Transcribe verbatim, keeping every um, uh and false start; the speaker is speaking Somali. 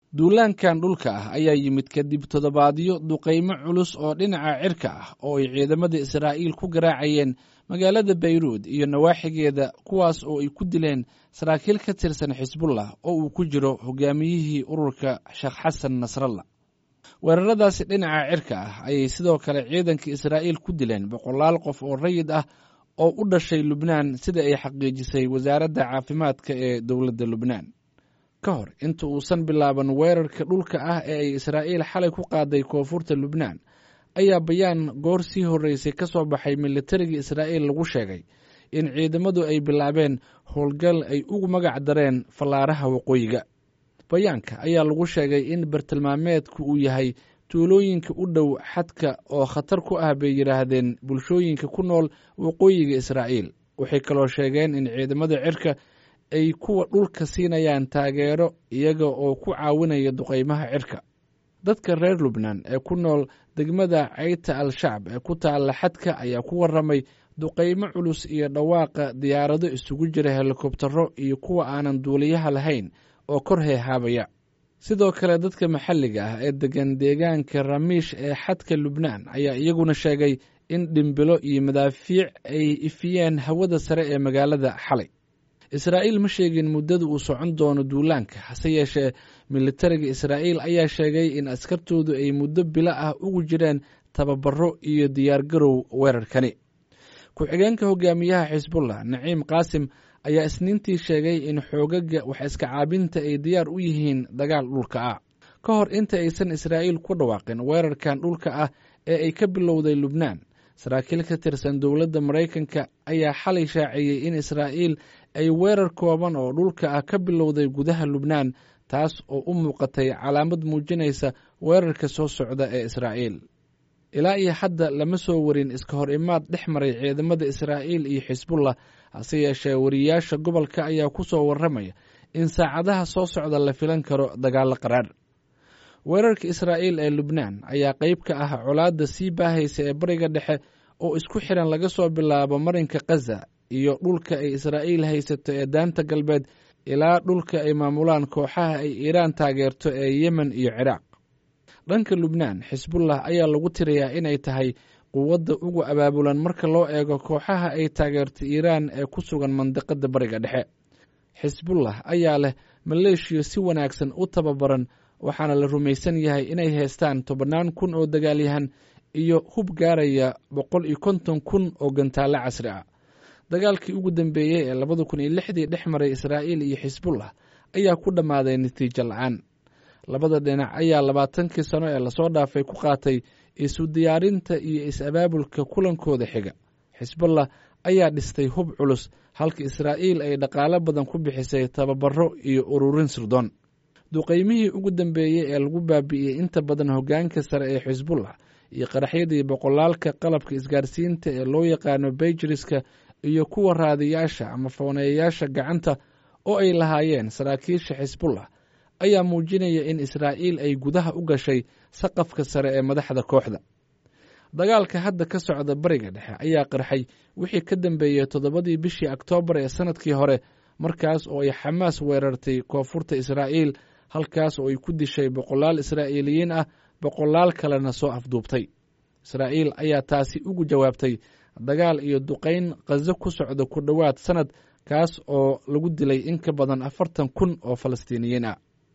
duulaankan dhulka ah ayaa yimid kadib toddobaadyo duqaymo culus oo dhinaca cirka ah oo ay ciidamada israa'iil ku garaacayeen magaalada bayruud iyo nawaaxigeeda, kuwaas oo ay ku dileen saraakiil ka tirsan xisbullah oo uu ku jiro hogaamiyihii ururka sheekh xasan nasralla. weeraradaasi dhinaca cirka ah ayay sidoo kale ciidanka israa'iil ku dileen boqolaal qof oo rayid ah oo u dhashay lubnaan, sida ay xaqiijisay wasaaradda caafimaadka ee dowladda lubnaan. ka hor inta uusan bilaaban weerarka dhulka ah ee ay israa'iil xalay ku qaaday koonfurta lubnaan, ayaa bayaan goor sii horreysay ka soo baxay militariga israa'iil lagu sheegay in ciidamadu ay bilaabeen howlgal ay ugu magac dareen fallaaraha waqooyiga. bayaanka ayaa lagu sheegay in bartilmaameedku uu yahay tuulooyinka u dhow xadka oo khatar ku ah bay yidhaahdeen bulshooyinka ku nool waqooyiga israa'iil. waxay kaloo sheegeen in ciidamada cirka ay kuwa dhulka siinayaan taageero iyaga oo ku caawinaya duqaymaha cirka. dadka reer lubnaan ee ku nool degmada cayta al-shacb ee ku taalla xadka ayaa ku warramay duqaymo culus iyo dhawaaqa diyaarado isugu jira helikobtaro iyo kuwa aanan duuliyaha lahayn oo kor heehaabaya. sidoo kale dadka maxalliga ah ee degan deegaanka ramiish ee xadka lubnaan ayaa iyaguna sheegay in dhimbilo iyo madaafiic ay ifiyeen hawada sare ee magaalada xalay. israa'iil ma sheegin muddada uu socon doono duulaanka, hase yeeshee militariga israa'iil ayaa sheegay in askartoodu ay muddo bilo ah ugu jireen tababaro iyo diyaargarow weerarkani. ku-xigeenka hogaamiyaha xisbullah naciim qaasim ayaa isniintii sheegay in xoogaga wax iska caabinta ay diyaar u yihiin dagaal dhulka ah. ka hor inta aysan israa'iil ku dhawaaqin weerarkan dhulka ah ee ay ka bilowday lubnaan, saraakiil ka tirsan dowladda maraykanka ayaa xalay shaaciyey in israa'iil ay weerar kooban oo dhulka ah ka bilowday gudaha lubnaan, taas oo u muuqatay calaamad muujinaysa weerarka soo socda ee israa'iil. ilaa iyo hadda lama soo warin iska hor imaad dhex maray ciidamada israa'iil iyo xisbullah, hase yeeshee wariyaasha gobolka ayaa ku soo warramaya in saacadaha soo socda la filan karo dagaallo qaraadh. weerarka israa'iil ee lubnaan ayaa qayb ka ah colaadda sii baahaysa ee bariga dhexe oo isku xiran laga soo bilaabo marinka khaza iyo dhulka ay israa'iil haysato ee daanta galbeed ilaa dhulka ay maamulaan kooxaha ay iiraan taageerto ee yemen iyo ciraaq. dhanka lubnaan, xisbullah ayaa lagu tirayaa inay tahay quwadda ugu abaabulan marka loo eego kooxaha ay taageerto iiraan ee ku sugan mandiqadda bariga dhexe. xisbullah ayaa leh maleeshiya si wanaagsan u tababaran, waxaana la rumaysan yahay inay haystaan tobannaan kun oo dagaalyahan iyo hub gaaraya boqol iyo konton kun oo gantaallo casri ah. dagaalkii ugu dambeeyey ee labada kun iyo lixdii dhex maray israa'iil iyo xisbullah ayaa ku dhammaaday natiijo la'aan. labada dhinac ayaa labaatankii sano ee lasoo dhaafay ku qaatay isu diyaarinta iyo is-abaabulka kulankooda xiga. xisbullah ayaa dhistay hub culus, halka israa'iil ay dhaqaalo badan ku bixisay tababaro iyo ururin sirdoon. duqaymihii ugu dambeeyey ee lagu baabi'iyey inta badan hoggaanka sare ee xisbullah iyo qaraxyadii boqolaalka qalabka isgaarsiinta ee loo yaqaano bayjiriska iyo kuwa raadiyaasha ama fooneeyayaasha gacanta oo ay lahaayeen saraakiisha xisbullah ayaa muujinaya in israa'iil ay gudaha u gashay saqafka sare ee madaxda kooxda. dagaalka hadda ka socda bariga dhexe ayaa qarxay wixii ka dambeeyey toddobadii bishii oktoobar ee sannadkii hore, markaas oo ay xamaas weerartay koonfurta israa'iil, halkaas oo ay ku dishay boqolaal israa'iiliyiin ah, boqolaal kalena soo afduubtay. israa'iil ayaa taasi ugu jawaabtay dagaal iyo duqayn khazo ku socda ku dhowaad sannad, kaas oo lagu dilay in ka badan afartan kun oo falastiiniyiin ah.